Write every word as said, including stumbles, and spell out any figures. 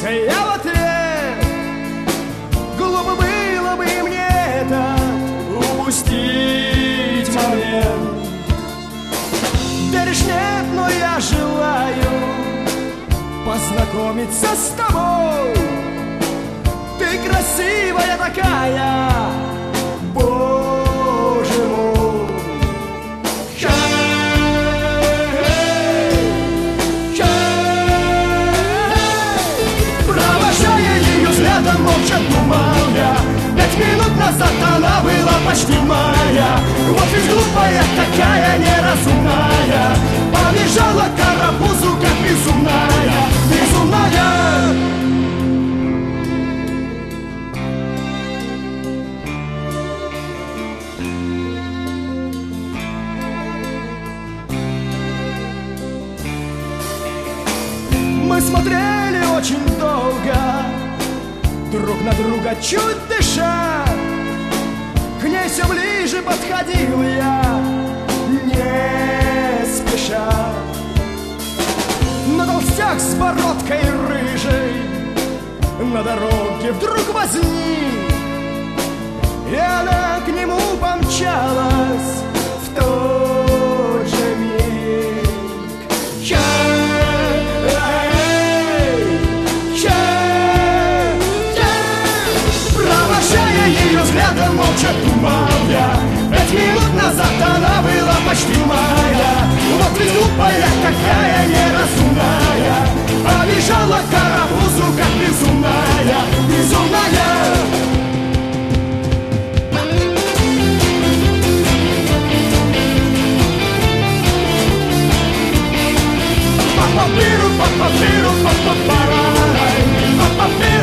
я в ответ: глупо было бы мне это упустить момент. Веришь, нет, но я желаю познакомиться с тобой. Ты красивая такая, боже мой. Провожая ее взглядом, молча думал я: пять минут назад она была почти моя. Вот ведь глупая такая, неразумная, побежала к карапузу, как безумная, безумная. Мы смотрели очень долго, друг на друга чуть дыша. К ней все ближе подходил я, не спеша. Но толстяк с бородкой рыжей на дороге вдруг возник, и она к нему помчалась в тот же миг. Я ее взглядом молча думал я: пять минут назад она была почти моя. Вот ведь глупая какая, неразумная, побежала к карапузу, как безумная, безумная. Папа-пиру, папа-пиру, папа-парай, папа-пиру.